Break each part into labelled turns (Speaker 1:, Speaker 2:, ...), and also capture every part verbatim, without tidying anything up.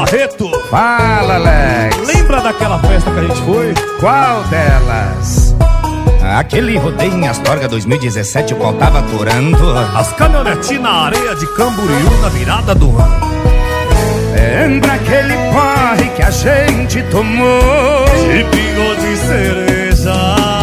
Speaker 1: Barreto.
Speaker 2: Fala, Alex.
Speaker 1: Lembra daquela festa que a gente foi?
Speaker 2: Qual delas? Aquele rodeio em Astorga dois mil e dezessete, o qual tava aturando
Speaker 1: as caminhonetinhas na areia de Camboriú na virada do ano.
Speaker 2: Lembra aquele porre que a gente tomou
Speaker 1: de pingo de cereja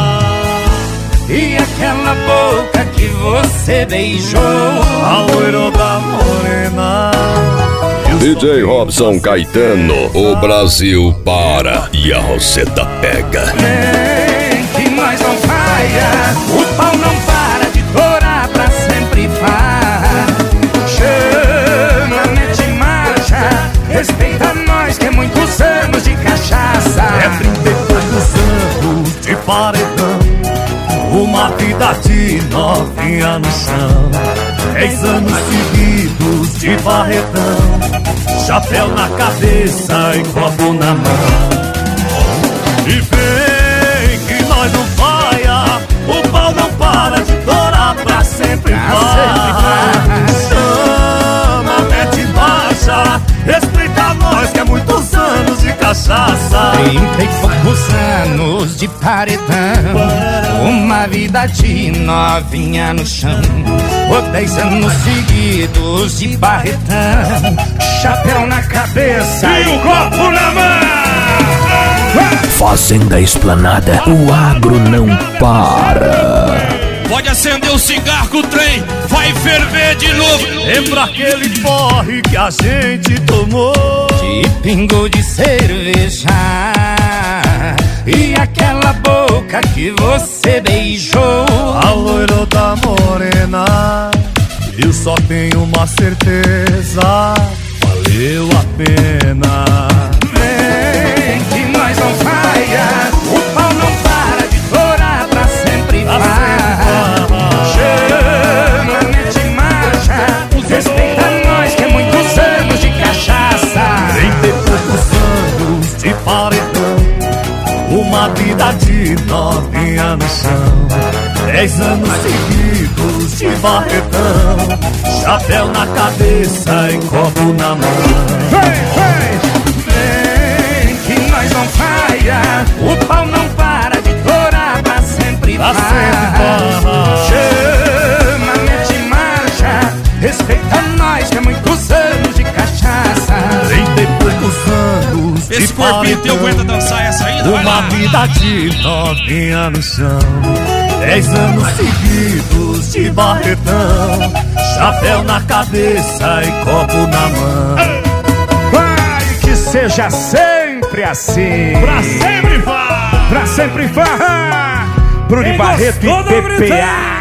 Speaker 2: e aquela boca que você beijou,
Speaker 1: a loira da morena.
Speaker 3: D J Robson Caetano, o Brasil para e a Roseta pega.
Speaker 2: Vem que nós não falha, o pau não para de torar, pra sempre vai. Chama, mete marcha, respeita nós que é muitos anos de cachaça.
Speaker 1: É trinta e poucos anos de paredão, uma vida de novinha no chão. Dez anos seguidos de barretão, chapéu na cabeça e copo na mão. E vem que nós não falha, o pau não para de torar, pra sempre vai. Chama, mete marcha, respeita nós que é muitos anos de cachaça.
Speaker 2: Trinta e poucos anos de paredão, uma vida de novinha no chão. Por dez anos seguidos de barretão, chapéu na cabeça e o copo na mão.
Speaker 4: Fazenda Esplanada, o agro não para.
Speaker 5: Pode acender o cigarro que o trem vai ferver de novo.
Speaker 1: Lembra aquele porre que a gente tomou
Speaker 2: de pingo de cerveja e aquela boca que você beijou,
Speaker 1: a loira da morena. Eu só tenho uma certeza, valeu a pena.
Speaker 2: Vem que nós não falha, o pau não para de torar, pra sempre vai. Chama, mete marcha, respeita nós que é muitos anos de cachaça.
Speaker 1: Trinta e poucos anos de paredão, uma vida de novinha no chão. Dez anos seguidos de barretão, chapéu na cabeça e copo na mão.
Speaker 2: Vem, vem, vem que nós não falha, o pau não para de torar, pra sempre vai. Chama, mete marcha, respeita nós que é muitos anos de cachaça.
Speaker 1: Trinta e poucos anos de
Speaker 5: esse corpinho teu aguenta dançar essa ainda?
Speaker 1: uma vida de novinha no chão. Dez anos seguidos de barretão, chapéu na cabeça e copo na mão.
Speaker 2: Vai que seja sempre assim,
Speaker 1: Pra sempre vai,
Speaker 2: pra sempre vai. Bruno Barreto e P P A.